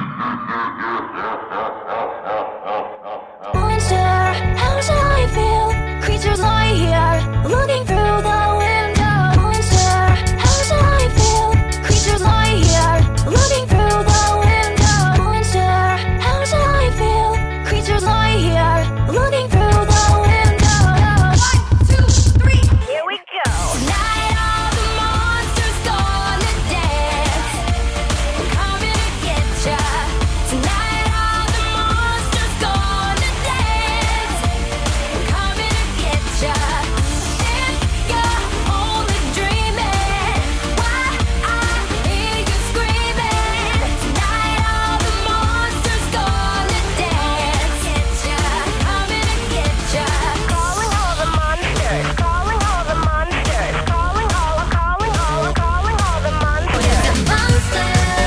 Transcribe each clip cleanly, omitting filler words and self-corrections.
How shall I feel? Creatures lie here, looking through the window. Monster, how shall I feel? Creatures lie here, looking through the window. Monster, how shall I feel? Creatures lie here, looking through the window. 1, 2, 3, here we go. Tonight all the monsters gonna dance. We're coming to get ya. Tonight all the monsters gonna dance. We're coming to get ya. If you're only dreaming, why I hear you screaming. Tonight all the monsters gonna dance. Get ya, coming to get ya. Calling all the monsters. Calling all the monsters. Calling all the monsters. What is a monster?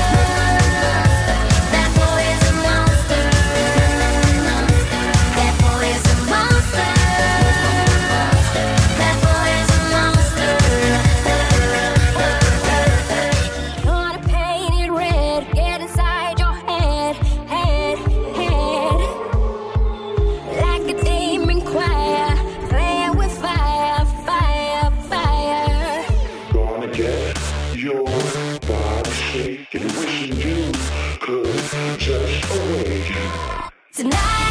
That boy is a monster. That boy is a monster. That boy is a monster. Gonna paint it red, get inside your head. Like a demon choir, playing with fire. Gonna get your body shaking, wishing you could just awaken. Tonight